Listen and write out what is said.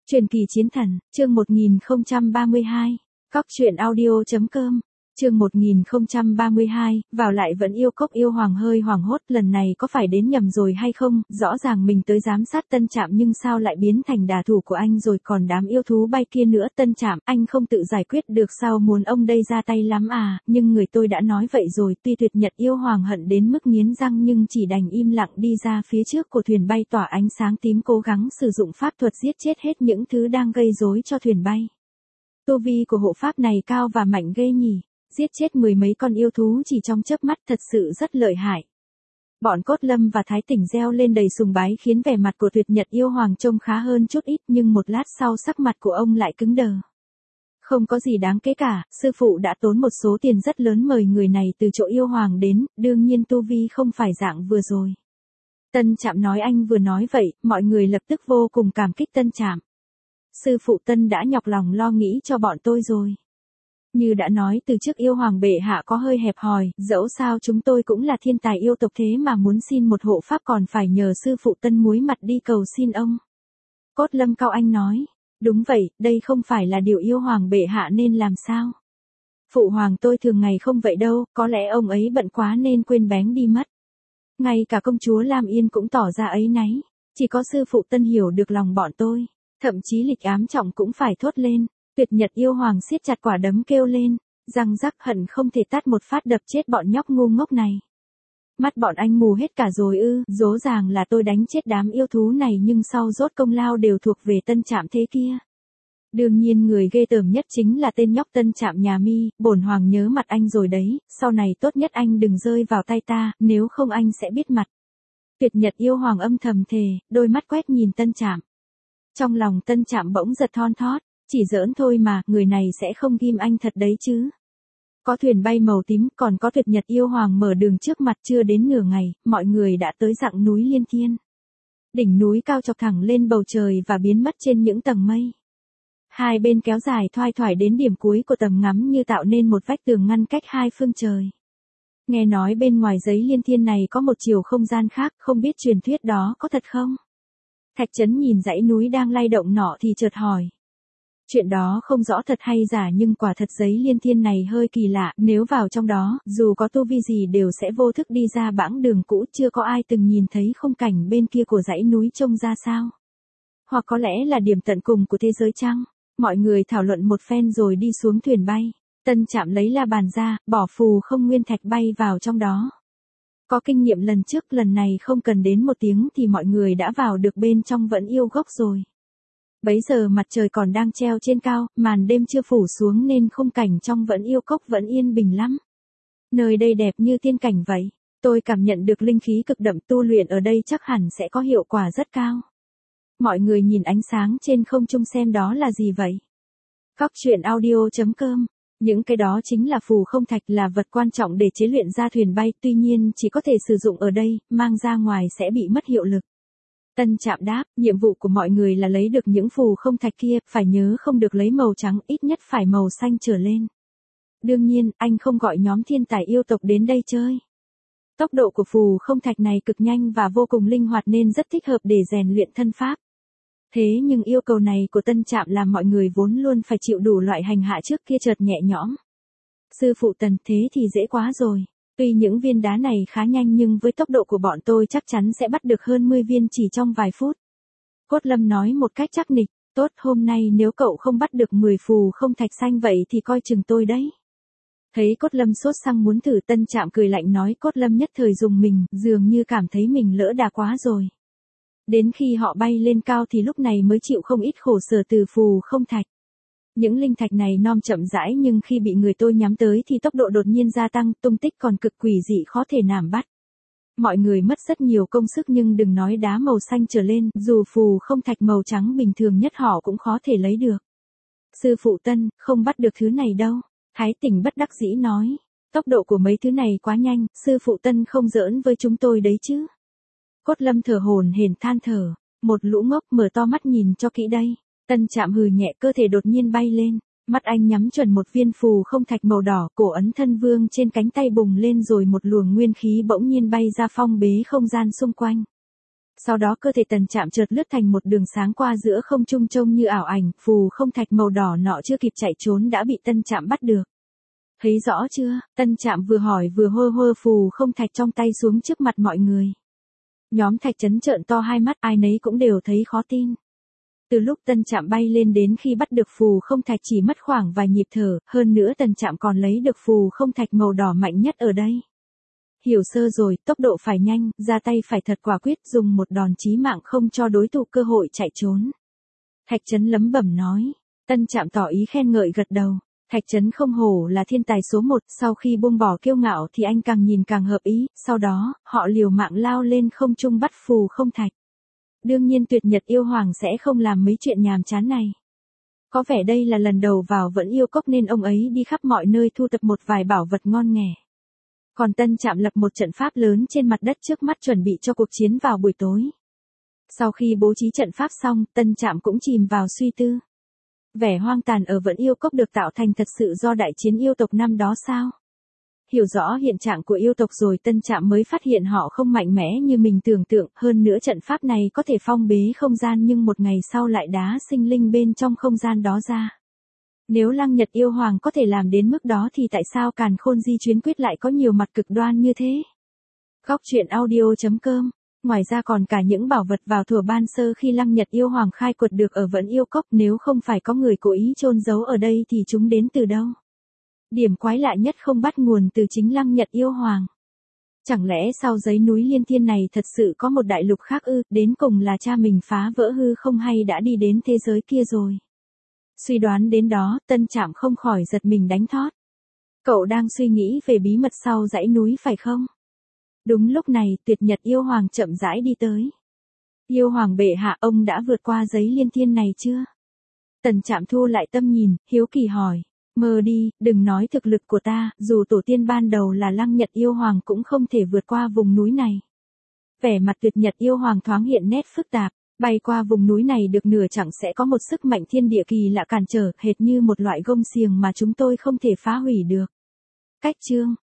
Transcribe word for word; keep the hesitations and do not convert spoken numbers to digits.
Truyền kỳ chiến thần, chương một nghìn không trăm ba mươi hai. Cóc truyện audio chấm com. Chương một nghìn không trăm ba mươi hai, vào lại vẫn yêu Cốc Yêu Hoàng hơi hoảng hốt, lần này có phải đến nhầm rồi hay không, rõ ràng mình tới giám sát Tân Trạm nhưng sao lại biến thành đả thủ của anh rồi, còn đám yêu thú bay kia nữa. Tân Trạm, anh không tự giải quyết được sao, muốn ông đây ra tay lắm à, nhưng người tôi đã nói vậy rồi. Tuy Tuyệt Nhật Yêu Hoàng hận đến mức nghiến răng nhưng chỉ đành im lặng đi ra phía trước của thuyền bay tỏa ánh sáng tím, cố gắng sử dụng pháp thuật giết chết hết những thứ đang gây rối cho thuyền bay. Tu vi của hộ pháp này cao và mạnh ghê nhỉ. Giết chết mười mấy con yêu thú chỉ trong chớp mắt, thật sự rất lợi hại. Bọn Cốt Lâm và Thái Tỉnh reo lên đầy sùng bái, khiến vẻ mặt của Tuyệt Nhật Yêu Hoàng trông khá hơn chút ít, nhưng một lát sau sắc mặt của ông lại cứng đờ. Không có gì đáng kể cả, sư phụ đã tốn một số tiền rất lớn mời người này từ chỗ Yêu Hoàng đến, đương nhiên tu vi không phải dạng vừa rồi. Tân Trạm nói anh vừa nói vậy, mọi người lập tức vô cùng cảm kích Tân Trạm. Sư phụ Tân đã nhọc lòng lo nghĩ cho bọn tôi rồi. Như đã nói từ trước, Yêu Hoàng bệ hạ có hơi hẹp hòi, dẫu sao chúng tôi cũng là thiên tài yêu tộc, thế mà muốn xin một hộ pháp còn phải nhờ sư phụ Tân muối mặt đi cầu xin ông. Cốt Lâm Cao Anh nói, đúng vậy, đây không phải là điều Yêu Hoàng bệ hạ nên làm sao. Phụ hoàng tôi thường ngày không vậy đâu, có lẽ ông ấy bận quá nên quên bén đi mất. Ngay cả công chúa Lam Yên cũng tỏ ra áy náy, chỉ có sư phụ Tân hiểu được lòng bọn tôi, thậm chí Lịch Ám Trọng cũng phải thốt lên. Tuyệt Nhật Yêu Hoàng siết chặt quả đấm kêu lên, răng rắc hận không thể tát một phát đập chết bọn nhóc ngu ngốc này. Mắt bọn anh mù hết cả rồi ư, dỗ ràng là tôi đánh chết đám yêu thú này nhưng sau rốt công lao đều thuộc về Tân Trạm thế kia. Đương nhiên người ghê tởm nhất chính là tên nhóc Tân Trạm nhà Mi, bổn hoàng nhớ mặt anh rồi đấy, sau này tốt nhất anh đừng rơi vào tay ta, nếu không anh sẽ biết mặt. Tuyệt Nhật Yêu Hoàng âm thầm thề, đôi mắt quét nhìn Tân Trạm. Trong lòng Tân Trạm bỗng giật thon thót. Chỉ giỡn thôi mà, người này sẽ không ghim anh thật đấy chứ. Có thuyền bay màu tím, còn có Tuyệt Nhật Yêu Hoàng mở đường trước mặt, chưa đến nửa ngày, mọi người đã tới dặng núi Liên Thiên. Đỉnh núi cao chọc thẳng lên bầu trời và biến mất trên những tầng mây. Hai bên kéo dài thoai thoải đến điểm cuối của tầm ngắm, như tạo nên một vách tường ngăn cách hai phương trời. Nghe nói bên ngoài giấy Liên Thiên này có một chiều không gian khác, không biết truyền thuyết đó có thật không? Thạch Trấn nhìn dãy núi đang lay động nọ thì chợt hỏi. Chuyện đó không rõ thật hay giả, nhưng quả thật giấy Liên Thiên này hơi kỳ lạ, nếu vào trong đó, dù có tu vi gì đều sẽ vô thức đi ra bãng đường cũ, chưa có ai từng nhìn thấy khung cảnh bên kia của dãy núi trông ra sao. Hoặc có lẽ là điểm tận cùng của thế giới chăng? Mọi người thảo luận một phen rồi đi xuống thuyền bay. Tân Trạm lấy la bàn ra, bỏ phù không nguyên thạch bay vào trong đó. Có kinh nghiệm lần trước, lần này không cần đến một tiếng thì mọi người đã vào được bên trong Vẫn Yêu Gốc rồi. Bấy giờ mặt trời còn đang treo trên cao, màn đêm chưa phủ xuống nên khung cảnh trong Vẫn Yêu Cốc vẫn yên bình lắm. Nơi đây đẹp như tiên cảnh vậy. Tôi cảm nhận được linh khí cực đậm, tu luyện ở đây chắc hẳn sẽ có hiệu quả rất cao. Mọi người nhìn ánh sáng trên không trung xem đó là gì vậy? Cóc truyện audio chấm com. Những cái đó chính là phù không thạch, là vật quan trọng để chế luyện ra thuyền bay, tuy nhiên chỉ có thể sử dụng ở đây, mang ra ngoài sẽ bị mất hiệu lực. Tân Trạm đáp, nhiệm vụ của mọi người là lấy được những phù không thạch kia, phải nhớ không được lấy màu trắng, ít nhất phải màu xanh trở lên. Đương nhiên, anh không gọi nhóm thiên tài yêu tộc đến đây chơi. Tốc độ của phù không thạch này cực nhanh và vô cùng linh hoạt nên rất thích hợp để rèn luyện thân pháp. Thế nhưng yêu cầu này của Tân Trạm làm mọi người vốn luôn phải chịu đủ loại hành hạ trước kia chợt nhẹ nhõm. Sư phụ Tần, thế thì dễ quá rồi. Tuy những viên đá này khá nhanh nhưng với tốc độ của bọn tôi chắc chắn sẽ bắt được hơn mười viên chỉ trong vài phút. Cốt Lâm nói một cách chắc nịch, tốt, hôm nay nếu cậu không bắt được mười phù không thạch xanh vậy thì coi chừng tôi đấy. Thấy Cốt Lâm sốt sắng muốn thử, Tân Trạm cười lạnh nói. Cốt Lâm nhất thời dùng mình, dường như cảm thấy mình lỡ đà quá rồi. Đến khi họ bay lên cao thì lúc này mới chịu không ít khổ sở từ phù không thạch. Những linh thạch này nom chậm rãi nhưng khi bị người tôi nhắm tới thì tốc độ đột nhiên gia tăng, tung tích còn cực quỷ dị khó thể nắm bắt. Mọi người mất rất nhiều công sức nhưng đừng nói đá màu xanh trở lên, dù phù không thạch màu trắng bình thường nhất họ cũng khó thể lấy được. Sư phụ Tân, không bắt được thứ này đâu. Thái Tỉnh bất đắc dĩ nói. Tốc độ của mấy thứ này quá nhanh, sư phụ Tân không giỡn với chúng tôi đấy chứ. Cốt Lâm thở hổn hển than thở. Một lũ ngốc, mở to mắt nhìn cho kỹ đây. Tân Trạm hừ nhẹ, cơ thể đột nhiên bay lên. Mắt anh nhắm chuẩn một viên phù không thạch màu đỏ, cổ ấn thân vương trên cánh tay bùng lên rồi một luồng nguyên khí bỗng nhiên bay ra phong bế không gian xung quanh. Sau đó cơ thể Tần Trạm chợt lướt thành một đường sáng qua giữa không trung trông như ảo ảnh, phù không thạch màu đỏ nọ chưa kịp chạy trốn đã bị Tân Trạm bắt được. Thấy rõ chưa? Tân Trạm vừa hỏi vừa hơ hơ phù không thạch trong tay xuống trước mặt mọi người. Nhóm Thạch Chấn trợn to hai mắt, ai nấy cũng đều thấy khó tin. Từ lúc Tân Trạm bay lên đến khi bắt được phù không thạch chỉ mất khoảng vài nhịp thở, hơn nữa Tân Trạm còn lấy được phù không thạch màu đỏ mạnh nhất ở đây. Hiểu sơ rồi, tốc độ phải nhanh, ra tay phải thật quả quyết, dùng một đòn chí mạng không cho đối thủ cơ hội chạy trốn. Thạch Chấn lẩm bẩm nói. Tân Trạm tỏ ý khen ngợi gật đầu. Thạch Chấn không hổ là thiên tài số một, sau khi buông bỏ kiêu ngạo thì anh càng nhìn càng hợp ý, sau đó, họ liều mạng lao lên không trung bắt phù không thạch. Đương nhiên Tuyệt Nhật Yêu Hoàng sẽ không làm mấy chuyện nhàm chán này. Có vẻ đây là lần đầu vào Vẫn Yêu Cốc nên ông ấy đi khắp mọi nơi thu tập một vài bảo vật ngon nghẻ. Còn Tân Trạm lập một trận pháp lớn trên mặt đất trước mắt chuẩn bị cho cuộc chiến vào buổi tối. Sau khi bố trí trận pháp xong, Tân Trạm cũng chìm vào suy tư. Vẻ hoang tàn ở Vẫn Yêu Cốc được tạo thành thật sự do đại chiến yêu tộc năm đó sao? Hiểu rõ hiện trạng của yêu tộc rồi Tân Trạm mới phát hiện họ không mạnh mẽ như mình tưởng tượng, hơn nữa trận pháp này có thể phong bế không gian nhưng một ngày sau lại đá sinh linh bên trong không gian đó ra. Nếu Lăng Nhật Yêu Hoàng có thể làm đến mức đó thì tại sao Càn Khôn Di Chuyến Quyết lại có nhiều mặt cực đoan như thế? Góc truyện audio chấm com. Ngoài ra còn cả những bảo vật vào thuở ban sơ khi Lăng Nhật Yêu Hoàng khai quật được ở Vẫn Yêu Cốc, nếu không phải có người cố ý chôn giấu ở đây thì chúng đến từ đâu? Điểm quái lạ nhất không bắt nguồn từ chính Lăng Nhật Yêu Hoàng. Chẳng lẽ sau giấy núi Liên Thiên này thật sự có một đại lục khác ư, đến cùng là cha mình phá vỡ hư không hay đã đi đến thế giới kia rồi? Suy đoán đến đó, Tân Trạm không khỏi giật mình đánh thót. Cậu đang suy nghĩ về bí mật sau dãy núi phải không? Đúng lúc này, Tuyệt Nhật Yêu Hoàng chậm rãi đi tới. Yêu Hoàng bệ hạ, ông đã vượt qua giấy Liên Thiên này chưa? Tần Trạm thu lại tâm nhìn, hiếu kỳ hỏi. Mơ đi, đừng nói thực lực của ta, dù tổ tiên ban đầu là Lăng Nhật Yêu Hoàng cũng không thể vượt qua vùng núi này. Vẻ mặt Tuyệt Nhật Yêu Hoàng thoáng hiện nét phức tạp, bay qua vùng núi này được nửa chẳng sẽ có một sức mạnh thiên địa kỳ lạ cản trở, hệt như một loại gông xiềng mà chúng tôi không thể phá hủy được. Cách chương